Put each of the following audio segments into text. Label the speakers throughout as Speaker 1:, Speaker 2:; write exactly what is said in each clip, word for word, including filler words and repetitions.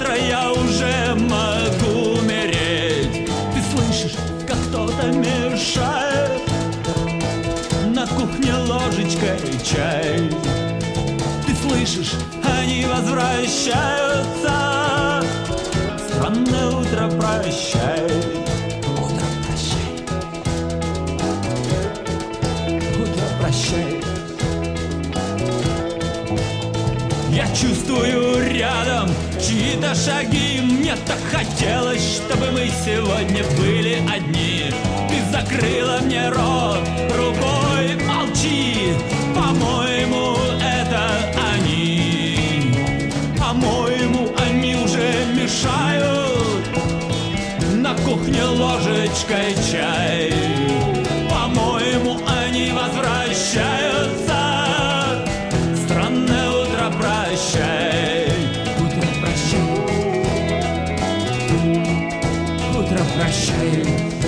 Speaker 1: завтра я уже могу умереть. Ты слышишь, как кто-то мешает на кухне ложечкой чай. Ты слышишь, они возвращаются. Странное утро, прощай. Утро, прощай. Утро, прощай. Я чувствую рядом чьи-то шаги. Мне так хотелось, чтобы мы сегодня были одни. Ты закрыла мне рот рукой, молчи. По-моему, это они. По-моему, они уже мешают на кухне ложечкой чай. По-моему, они возвращаются. Странное утро, прощай. Утро, прощай. Утро, прощай.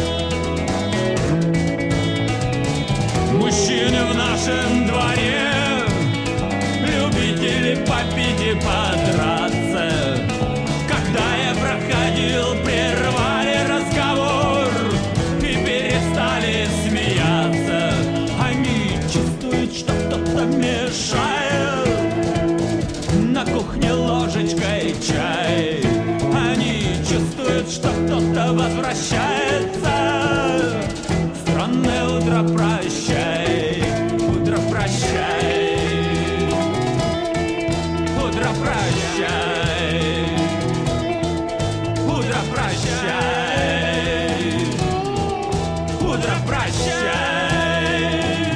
Speaker 1: Мужчины в нашем дворе, любители попить и подраться. Когда я проходил, прервали разговор и перестали смеяться. Они чувствуют, что кто-то мешает на кухне ложечкой чай. Они чувствуют, что кто-то возвращается. Странное утро, прощай. Утро, прощай. Утро, прощай. Утро, прощай. Утро, прощай.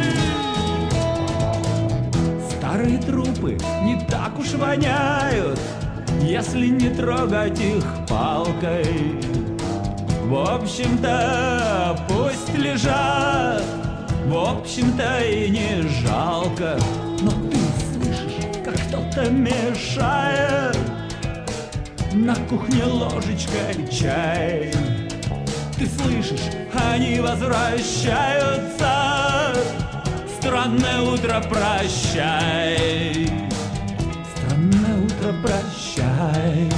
Speaker 1: Старые трупы не так уж воняют, если не трогать их палкой. В общем-то, пусть лежат, в общем-то и не жалко. Но ты слышишь, как кто-то мешает на кухне ложечкой чай. Ты слышишь, они возвращаются. Странное утро, прощай. Странное утро, прощай.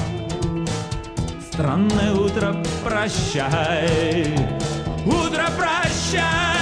Speaker 1: Странное утро, прощай. Утро, прощай.